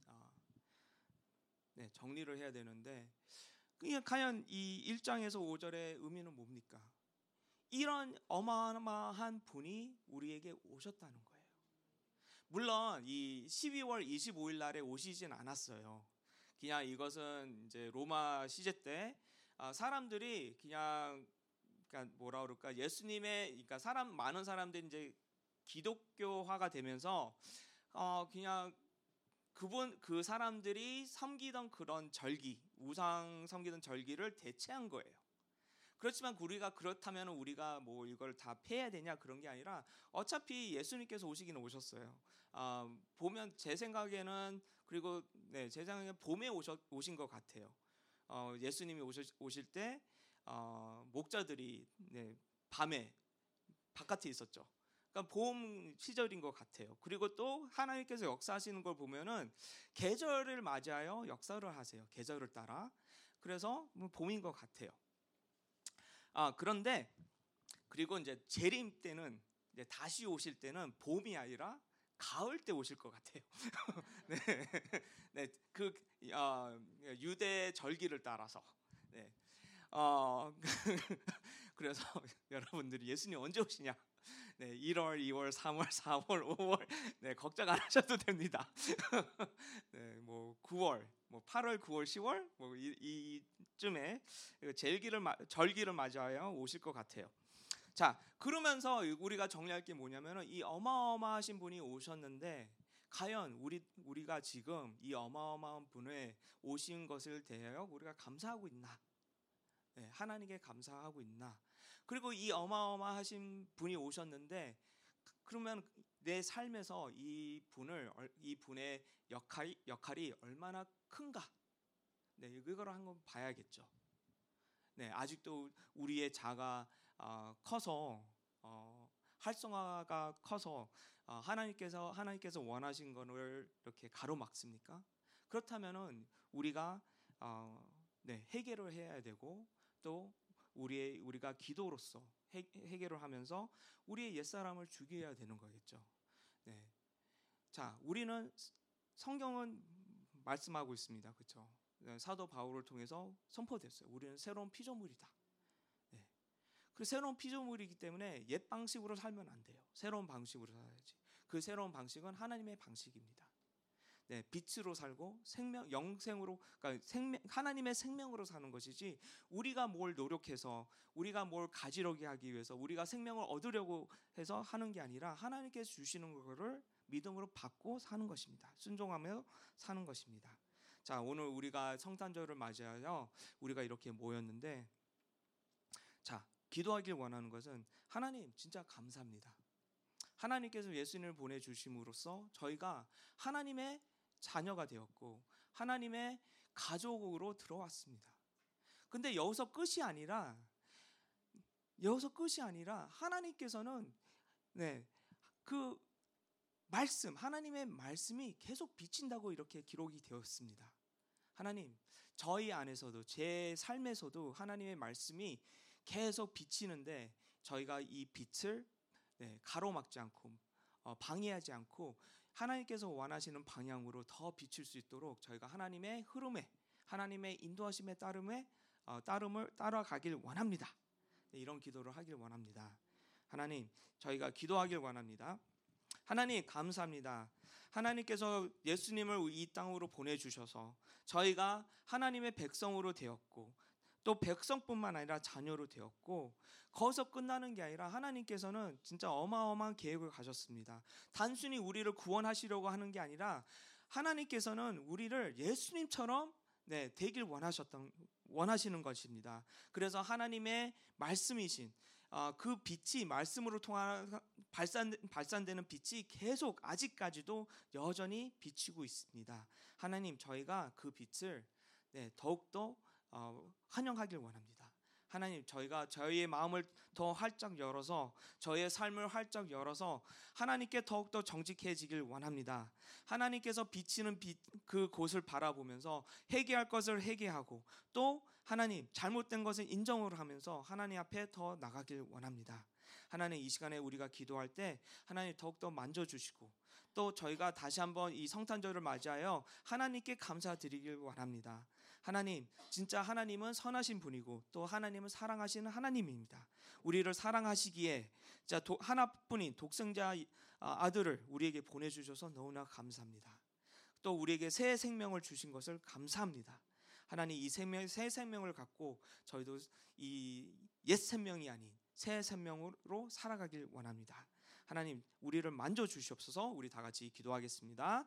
정리를 해야 되는데 과연 이 1장에서 5절의 의미는 뭡니까? 이런 어마어마한 분이 우리에게 오셨다는 거예요. 물론 이 12월 25일 날에 오시진 않았어요. 그냥 이것은 이제 로마 시제 때 사람들이 그냥 그러니까 뭐라 그럴까, 예수님의 그러니까 많은 사람들이 이제 기독교화가 되면서 그냥 그 사람들이 섬기던 그런 우상 섬기던 절기를 대체한 거예요. 그렇지만 우리가 그렇다면 우리가 뭐 이걸 다 폐해야 되냐, 그런 게 아니라 어차피 예수님께서 오시기는 오셨어요. 보면 제 생각에는, 그리고 제 생각에는 봄에 오신 것 같아요. 예수님이 오실 때 목자들이 밤에 바깥에 있었죠. 그러니까 봄 시절인 것 같아요. 그리고 또 하나님께서 역사하시는 걸 보면은 계절을 맞이하여 역사를 하세요. 계절을 따라. 그래서 봄인 것 같아요. 그런데 그리고 이제 재림 때는 이제 다시 오실 때는 봄이 아니라 가을 때 오실 것 같아요. 그 유대 절기를 따라서. 그래서 여러분들이 예수님 언제 오시냐? 1월, 2월, 3월, 4월, 5월 걱정 안 하셔도 됩니다. 뭐 9월, 뭐 8월, 9월, 10월 뭐 이쯤에 절기를 맞이하여 오실 것 같아요. 자, 그러면서 우리가 정리할 게 뭐냐면은 이 어마어마하신 분이 오셨는데 과연 우리가 지금 이 어마어마한 분의 오신 것을 대하여 우리가 감사하고 있나? 하나님께 감사하고 있나? 그리고 이 어마어마하신 분이 오셨는데 그러면 내 삶에서 이 분의 역할이 얼마나 큰가? 이걸 한번 봐야겠죠. 아직도 우리의 자가 커서 활성화가 커서 하나님께서 원하신 것을 이렇게 가로막습니까? 그렇다면은 우리가 해결을 해야 되고 또 우리가 기도로서 해결을 하면서 우리의 옛사람을 죽여야 되는 거겠죠. 자, 우리는 성경은 말씀하고 있습니다. 그렇죠? 사도 바울을 통해서 선포됐어요. 우리는 새로운 피조물이다. 그 새로운 피조물이기 때문에 옛 방식으로 살면 안 돼요. 새로운 방식으로 살아야지. 그 새로운 방식은 하나님의 방식입니다. 빛으로 살고 영생으로, 그러니까 하나님의 생명으로 사는 것이지 우리가 뭘 노력해서 우리가 뭘 가지려고 하기 위해서 우리가 생명을 얻으려고 해서 하는 게 아니라 하나님께서 주시는 것을 믿음으로 받고 사는 것입니다. 순종하며 사는 것입니다. 자, 오늘 우리가 성탄절을 맞이하여 우리가 이렇게 모였는데, 자, 기도하길 원하는 것은 하나님 진짜 감사합니다. 하나님께서 예수님을 보내주심으로써 저희가 하나님의 자녀가 되었고 하나님의 가족으로 들어왔습니다. 근데 여기서 끝이 아니라 하나님께서는 그 말씀, 하나님의 말씀이 계속 비친다고 이렇게 기록이 되었습니다. 하나님, 저희 안에서도 제 삶에서도 하나님의 말씀이 계속 비치는데 저희가 이 빛을 가로막지 않고 방해하지 않고 하나님께서 원하시는 방향으로 더 비칠 수 있도록 저희가 하나님의 흐름에, 하나님의 인도하심에 따라가길 원합니다. 이런 기도를 하길 원합니다. 하나님, 저희가 기도하길 원합니다. 하나님 감사합니다. 하나님께서 예수님을 이 땅으로 보내주셔서 저희가 하나님의 백성으로 되었고 또 백성뿐만 아니라 자녀로 되었고 거기서 끝나는 게 아니라 하나님께서는 진짜 어마어마한 계획을 가졌습니다. 단순히 우리를 구원하시려고 하는 게 아니라 하나님께서는 우리를 예수님처럼 되길 원하시는 것입니다. 그래서 하나님의 말씀이신 그 빛이 말씀으로 발산되는 빛이 계속 아직까지도 여전히 비치고 있습니다. 하나님 저희가 그 빛을 더욱더 환영하길 원합니다. 하나님 저희가 저희의 마음을 더 활짝 열어서 저희의 삶을 활짝 열어서 하나님께 더욱더 정직해지길 원합니다. 하나님께서 비치는 빛 그곳을 바라보면서 회개할 것을 회개하고 또 하나님 잘못된 것을 인정을 하면서 하나님 앞에 더 나가길 원합니다. 하나님 이 시간에 우리가 기도할 때 하나님 더욱더 만져주시고 또 저희가 다시 한번 이 성탄절을 맞이하여 하나님께 감사드리길 원합니다. 하나님 진짜 하나님은 선하신 분이고 또 하나님은 사랑하시는 하나님입니다. 우리를 사랑하시기에 하나뿐인 독생자 아들을 우리에게 보내주셔서 너무나 감사합니다. 또 우리에게 새 생명을 주신 것을 감사합니다. 하나님 이 새 생명을 갖고 저희도 이 옛 생명이 아닌 새 생명으로 살아가길 원합니다. 하나님 우리를 만져주시옵소서. 우리 다 같이 기도하겠습니다.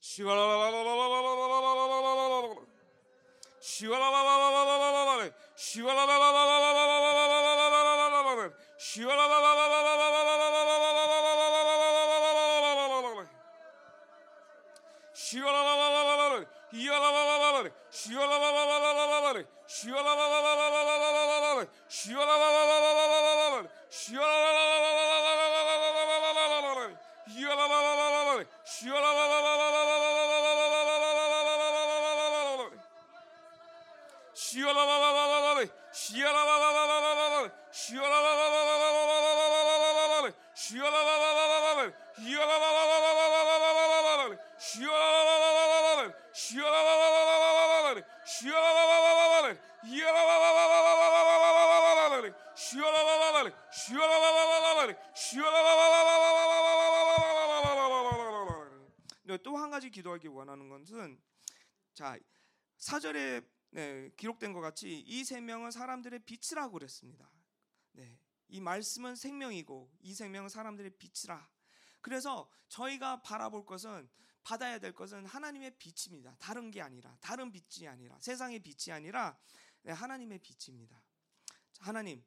또 한 가지 기도하기 원하는 것은 자 4절에 기록된 것 같이 이 생명은 사람들의 빛이라고 그랬습니다. 이 말씀은 생명이고 이 생명은 사람들의 빛이라. 그래서 저희가 바라볼 것은 받아야 될 것은 하나님의 빛입니다. 다른 게 아니라 다른 빛이 아니라 세상의 빛이 아니라 하나님의 빛입니다. 하나님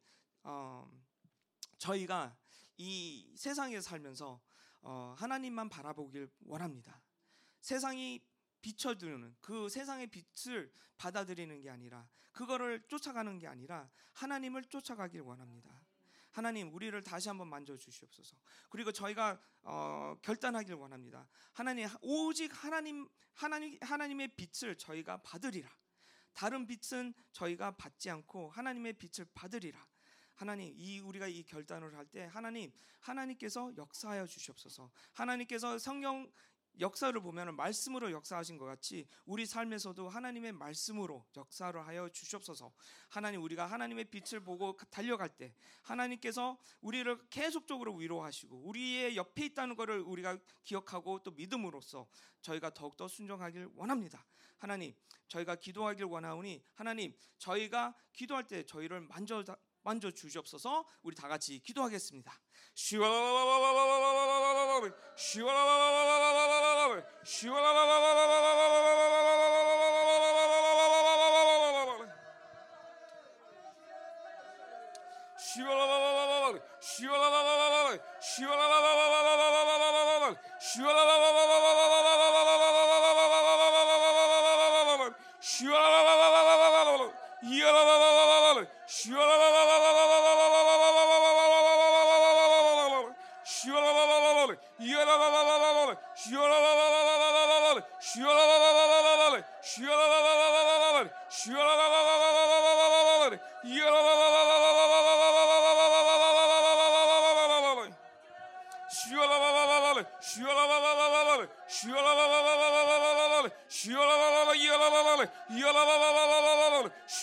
저희가 이 세상에 살면서 하나님만 바라보길 원합니다. 세상이 비춰주는 그 세상의 빛을 받아들이는 게 아니라 그거를 쫓아가는 게 아니라 하나님을 쫓아가길 원합니다. 하나님 우리를 다시 한번 만져주시옵소서. 그리고 저희가 결단하길 원합니다. 하나님 오직 하나님의 빛을 저희가 받으리라. 다른 빛은 저희가 받지 않고 하나님의 빛을 받으리라. 하나님 우리가 이 결단을 할 때 하나님께서 역사하여 주시옵소서. 하나님께서 성령 역사를 보면 말씀으로 역사하신 것 같이 우리 삶에서도 하나님의 말씀으로 역사를 하여 주시옵소서. 하나님 우리가 하나님의 빛을 보고 달려갈 때 하나님께서 우리를 계속적으로 위로하시고 우리의 옆에 있다는 것을 우리가 기억하고 또 믿음으로써 저희가 더욱더 순종하길 원합니다. 하나님 저희가 기도하길 원하오니 하나님 저희가 기도할 때 저희를 만져 주시옵소서. 우리 다 같이 기도하겠습니다.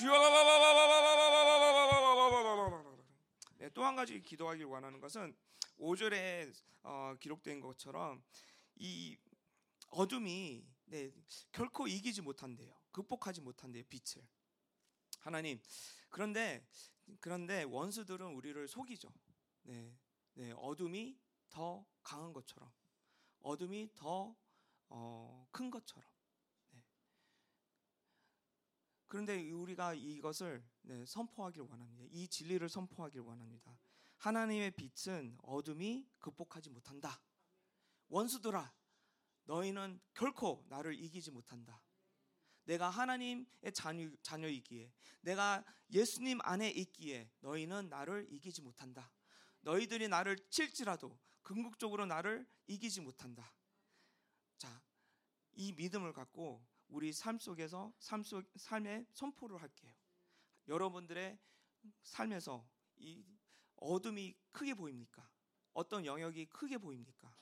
또 한 가지 기도하길 원하는 것은 5절에 기록된 것처럼 이 어둠이 결코 이기지 못한대요. 극복하지 못한대요, 빛을. 하나님, 그런데 원수들은 우리를 속이죠. 어둠이 더 강한 것처럼, 어둠이 더 큰 것처럼. 그런데 우리가 이것을 선포하길 원합니다. 이 진리를 선포하길 원합니다. 하나님의 빛은 어둠이 극복하지 못한다. 원수들아, 너희는 결코 나를 이기지 못한다. 내가 하나님의 자녀이기에, 내가 예수님 안에 있기에 너희는 나를 이기지 못한다. 너희들이 나를 칠지라도 궁극적으로 나를 이기지 못한다. 자, 이 믿음을 갖고 우리 삶 속에서 삶의 선포를 할게요. 여러분들의 삶에서 이 어둠이 크게 보입니까? 어떤 영역이 크게 보입니까?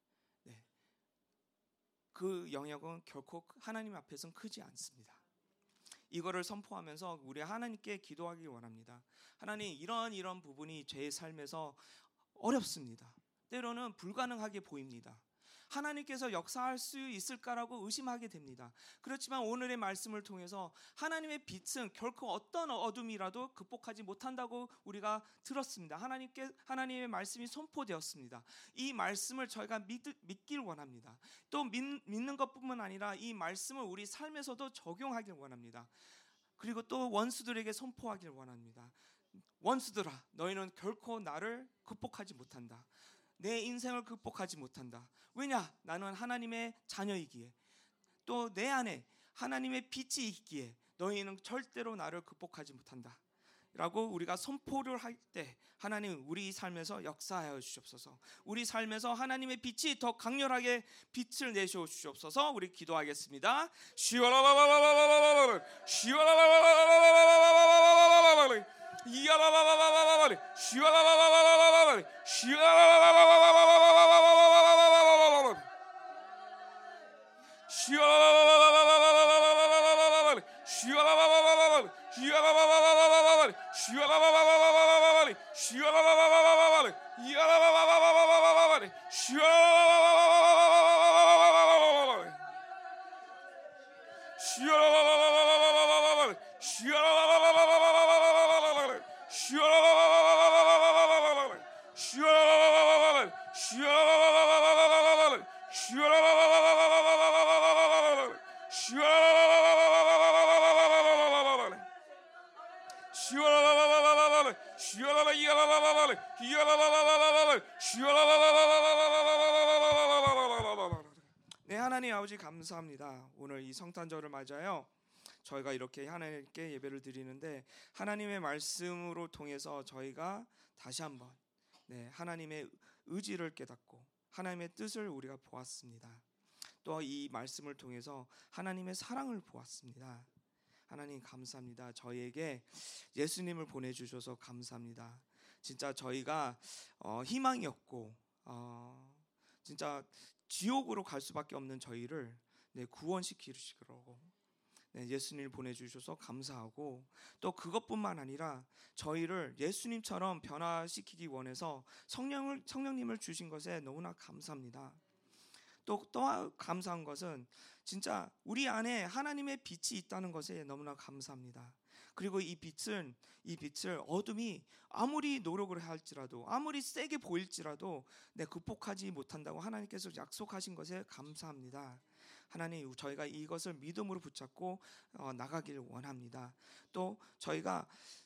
그 영역은 결코 하나님 앞에서는 크지 않습니다. 이거를 선포하면서 우리 하나님께 기도하기 원합니다. 하나님, 이런 부분이 제 삶에서 어렵습니다. 때로는 불가능하게 보입니다. 하나님께서 역사할 수 있을까라고 의심하게 됩니다. 그렇지만 오늘의 말씀을 통해서 하나님의 빛은 결코 어떤 어둠이라도 극복하지 못한다고 우리가 들었습니다. 하나님의 말씀이 선포되었습니다. 이 말씀을 저희가 믿길 원합니다. 또 믿는 것뿐만 아니라 이 말씀을 우리 삶에서도 적용하길 원합니다. 그리고 또 원수들에게 선포하길 원합니다. 원수들아, 너희는 결코 나를 극복하지 못한다. 내 인생을 극복하지 못한다. 왜냐? 나는 하나님의 자녀이기에, 또 내 안에 하나님의 빛이 있기에 너희는 절대로 나를 극복하지 못한다 라고 우리가 선포를 할 때 하나님, 우리 삶에서 역사하여 주시옵소서. 우리 삶에서 하나님의 빛이 더 강렬하게 빛을 내셔 주시옵소서. 우리 기도하겠습니다. 네, 하나님 아버지 감사합니다. 오늘 이 성탄절을 맞아요. 저희가 이렇게 하나님께 예배를 드리는데 하나님의 말씀으로 통해서 저희가 다시 한번 하나님의 의지를 깨닫고 하나님의 뜻을 우리가 보았습니다. 또 이 말씀을 통해서 하나님의 사랑을 보았습니다. 하나님 감사합니다. 저희에게 예수님을 보내주셔서 감사합니다. 진짜 저희가 희망이 없고 진짜 지옥으로 갈 수밖에 없는 저희를 구원시키시려고 예수님을 보내주셔서 감사하고, 또 그것뿐만 아니라 저희를 예수님처럼 변화시키기 원해서 성령님을 주신 것에 너무나 감사합니다. 또 감사한 것은 진짜 우리 안에 하나님의 빛이 있다는 것에 너무나 감사합니다. 그리고 이 빛을 어둠이 아무리 노력을 할지라도, 아무리 세게 보일지라도 극복하지 못한다고 하나님께서 약속하신 것에 감사합니다. 하나님, 저희가 이것을 믿음으로 붙잡고 나가길 원합니다. 또 저희가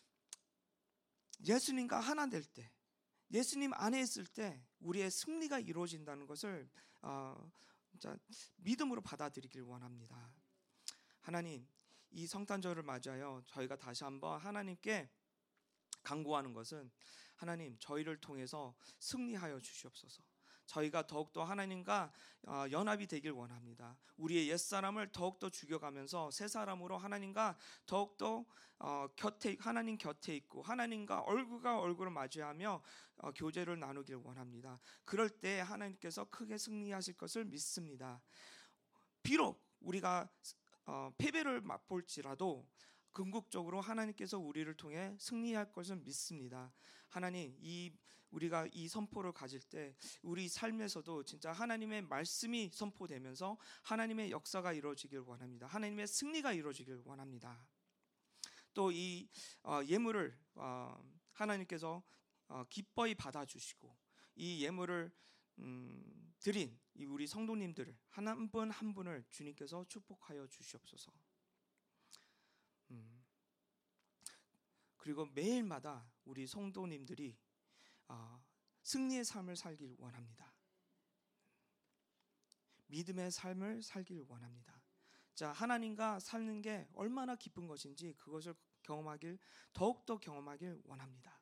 예수님과 하나 될 때, 예수님 안에 있을 때 우리의 승리가 이루어진다는 것을 진짜 믿음으로 받아들이길 원합니다. 하나님, 이 성탄절을 맞아요 저희가 다시 한번 하나님께 간구하는 것은, 하나님, 저희를 통해서 승리하여 주시옵소서. 저희가 더욱더 하나님과 연합이 되길 원합니다. 우리의 옛사람을 더욱더 죽여가면서 새 사람으로 하나님과 더욱더 하나님 곁에 있고 하나님과 얼굴과 얼굴을 마주하며 교제를 나누길 원합니다. 그럴 때 하나님께서 크게 승리하실 것을 믿습니다. 비록 우리가 패배를 맛볼지라도 궁극적으로 하나님께서 우리를 통해 승리할 것을 믿습니다. 하나님, 우리가 이 선포를 가질 때 우리 삶에서도 진짜 하나님의 말씀이 선포되면서 하나님의 역사가 이루어지길 원합니다. 하나님의 승리가 이루어지길 원합니다. 또 이 예물을 하나님께서 기뻐히 받아주시고 이 예물을 드린 이 우리 성도님들을 한 분 한 분을 주님께서 축복하여 주시옵소서. 그리고 매일마다 우리 성도님들이 승리의 삶을 살길 원합니다. 믿음의 삶을 살길 원합니다. 자, 하나님과 사는 게 얼마나 기쁜 것인지 그것을 더욱더 경험하길 원합니다.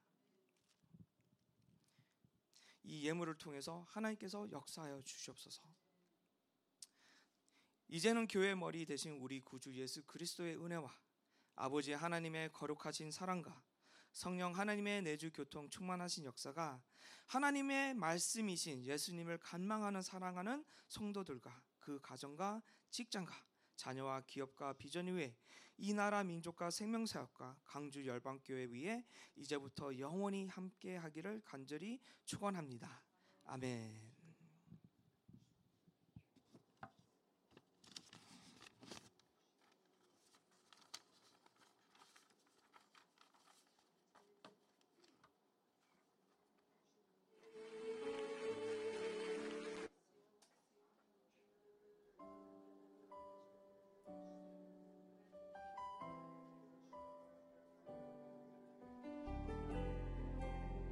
이 예물을 통해서 하나님께서 역사하여 주시옵소서. 이제는 교회의 머리 되신 우리 구주 예수 그리스도의 은혜와 아버지 하나님의 거룩하신 사랑과 성령 하나님의 내주 교통 충만하신 역사가 하나님의 말씀이신 예수님을 간망하는 사랑하는 성도들과 그 가정과 직장과 자녀와 기업과 비전 위에 이 나라 민족과 생명사역과 강주 열방교회 위에 이제부터 영원히 함께 하기를 간절히 축원합니다. 아멘.